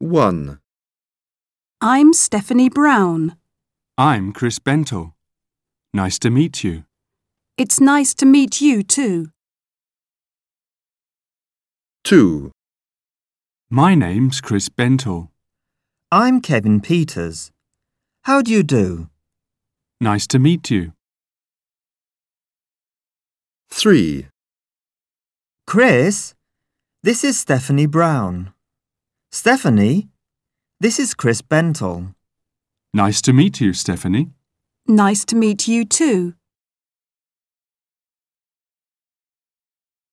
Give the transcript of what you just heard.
1, I'm Stephanie Brown. I'm Chris Bentle. Nice to meet you. It's nice to meet you too. 2, My name's Chris Bentle. I'm Kevin Peters. How do you do? Nice to meet you. 3, Chris, this is Stephanie Brown. Stephanie, this is Chris Bentle. Nice to meet you, Stephanie. Nice to meet you too.